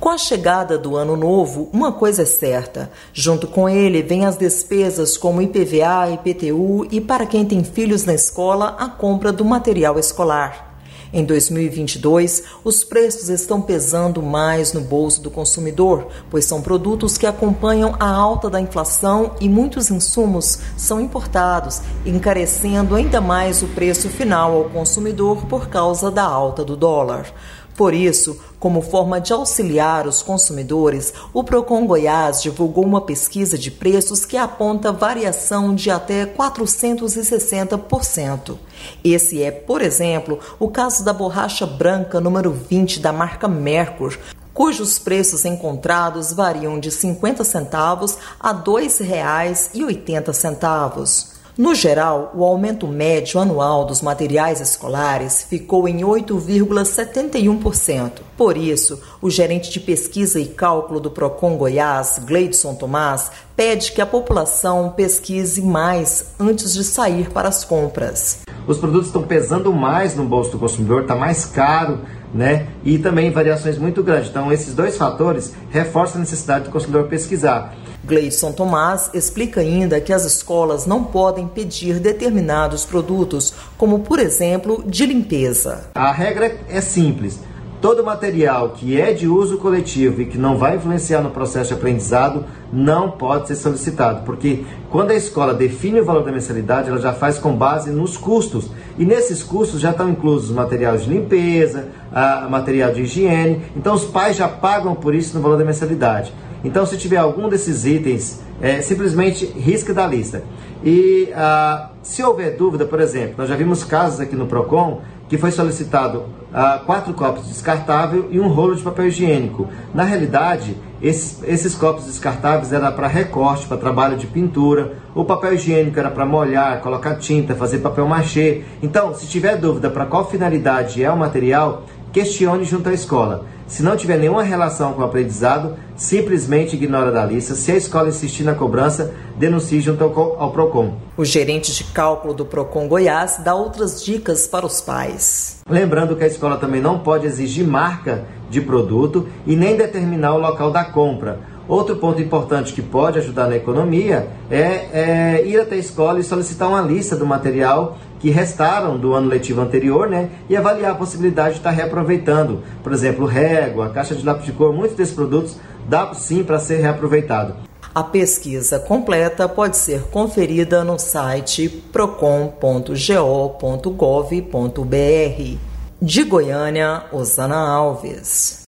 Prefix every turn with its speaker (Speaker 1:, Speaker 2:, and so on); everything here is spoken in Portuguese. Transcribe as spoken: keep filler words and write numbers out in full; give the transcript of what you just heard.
Speaker 1: Com a chegada do ano novo, uma coisa é certa. Junto com ele, vêm as despesas como I P V A, I P T U e, para quem tem filhos na escola, a compra do material escolar. Em dois mil e vinte e dois, os preços estão pesando mais no bolso do consumidor, pois são produtos que acompanham a alta da inflação e muitos insumos são importados, encarecendo ainda mais o preço final ao consumidor por causa da alta do dólar. Por isso, como forma de auxiliar os consumidores, o Procon Goiás divulgou uma pesquisa de preços que aponta variação de até quatrocentos e sessenta por cento. Esse é, por exemplo, o caso da borracha branca número vinte da marca Merkur, cujos preços encontrados variam de cinquenta centavos a dois reais e oitenta centavos. No geral, o aumento médio anual dos materiais escolares ficou em oito vírgula setenta e um por cento. Por isso, o gerente de pesquisa e cálculo do Procon Goiás, Gleidson Tomás, pede que a população pesquise mais antes de sair para as compras.
Speaker 2: Os produtos estão pesando mais no bolso do consumidor, está mais caro, né? E também variações muito grandes. Então, esses dois fatores reforçam a necessidade do consumidor pesquisar.
Speaker 1: Gleidson Tomás explica ainda que as escolas não podem pedir determinados produtos, como, por exemplo, de limpeza.
Speaker 2: A regra é simples. Todo material que é de uso coletivo e que não vai influenciar no processo de aprendizado não pode ser solicitado, porque quando a escola define o valor da mensalidade, ela já faz com base nos custos, e nesses custos já estão inclusos materiais de limpeza, a, material de higiene, então os pais já pagam por isso no valor da mensalidade. Então, se tiver algum desses itens, é, simplesmente risca da lista. E ah, se houver dúvida, por exemplo, nós já vimos casos aqui no Procon que foi solicitado ah, quatro copos descartáveis e um rolo de papel higiênico. Na realidade, esses, esses copos descartáveis eram para recorte, para trabalho de pintura. O papel higiênico era para molhar, colocar tinta, fazer papel machê. Então, se tiver dúvida para qual finalidade é o material, questione junto à escola. Se não tiver nenhuma relação com o aprendizado, simplesmente ignora da lista. Se a escola insistir na cobrança, denuncie junto ao, ao Procon.
Speaker 1: O gerente de cálculo do Procon Goiás dá outras dicas para os pais.
Speaker 2: Lembrando que a escola também não pode exigir marca de produto e nem determinar o local da compra. Outro ponto importante que pode ajudar na economia é, é ir até a escola e solicitar uma lista do material que restaram do ano letivo anterior, né, e avaliar a possibilidade de estar reaproveitando. Por exemplo, régua, caixa de lápis de cor, muitos desses produtos dá sim para ser reaproveitado.
Speaker 1: A pesquisa completa pode ser conferida no site procon ponto go ponto gov ponto br. De Goiânia, Osana Alves.